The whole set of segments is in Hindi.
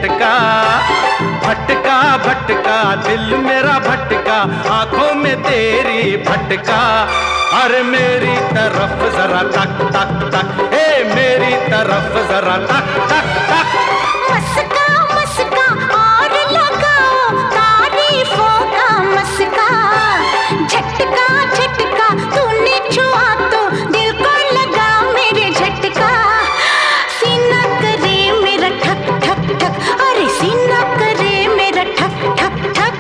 झटका। भटका भटका दिल मेरा भटका, आंखों में तेरी भटका। अरे मेरी तरफ जरा तक तक तक, ए मेरी तरफ जरा तक तक तक। मस्का मस्का और लगाओ तारीफों का मस्का। झटका झटका तूने छुआ तो दिल को लगा मेरे झटका। सीना करे मेरा ठक ठक ठक, अरे सीना करे मेरा ठक ठक ठक।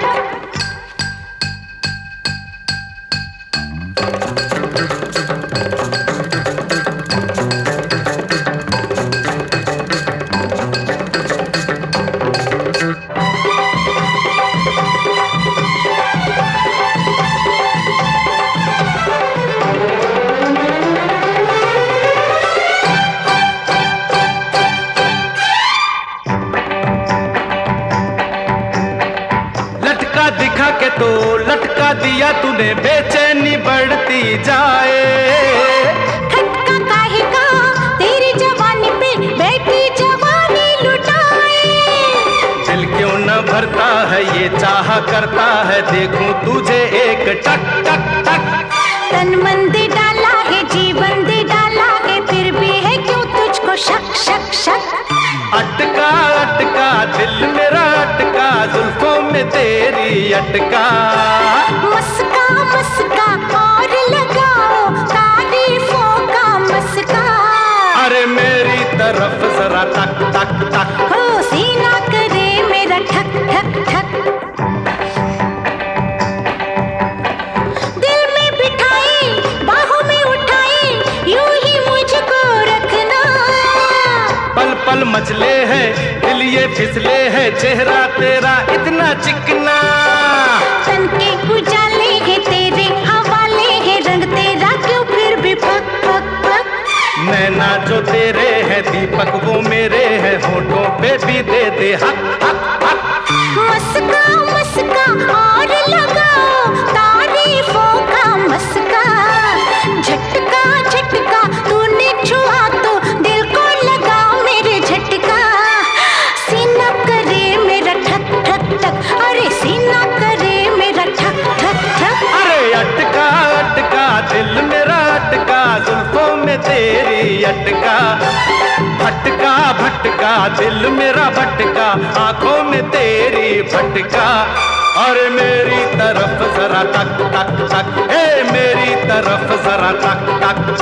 दिखा के तो लटका दिया तूने, बेचैनी बढ़ती जाए। खटका काहे का तेरी जवानी पे बैठी जवानी लुटाए। दिल क्यों न भरता है ये चाह करता है, देखूं तुझे एक टक टक टक। तन मन दे डाला है जीवन दे डाला है, फिर भी है क्यों तुझको शक शक शक। अटका अटका दिल मेरा अटका, जुल्फों में तेरी अटका। मस्का मस्का और लगाओ तारीफों का मस्का। अरे मेरी तरफ जरा तक तक तक, हो सीना करे मेरा ठक ठक ठक। दिल में बिठाई बाहों में उठाई, यूं ही मुझको रखना। पल पल मचले है दिल ये फिसले है, चेहरा तेरा इतना चिकना। तन के उजाले हैं तेरे हवाले हैं, रंग तेरा क्यों फिर भी फक फक फक। नैना जो तेरे हैं दीपक वो मेरे हैं, होठों पे भी दे दे हक हक हक। मस्का मस्का और लगाओ तारीफों का मस्का। झटका झटका तूने छुआ तो दिल को लगा मेरे झटका। सीना करे मेरा ठक ठक ठक, अरे सीना करे मेरा ठक ठक ठक। अरे अटका अटका दिल मेरा अटका, जुल्फों में तेरी अटका। भटका भटका दिल मेरा भटका, आंखों में तेरी भटका। और मेरी तरफ जरा तक तक तक, ए मेरी तरफ जरा तक तक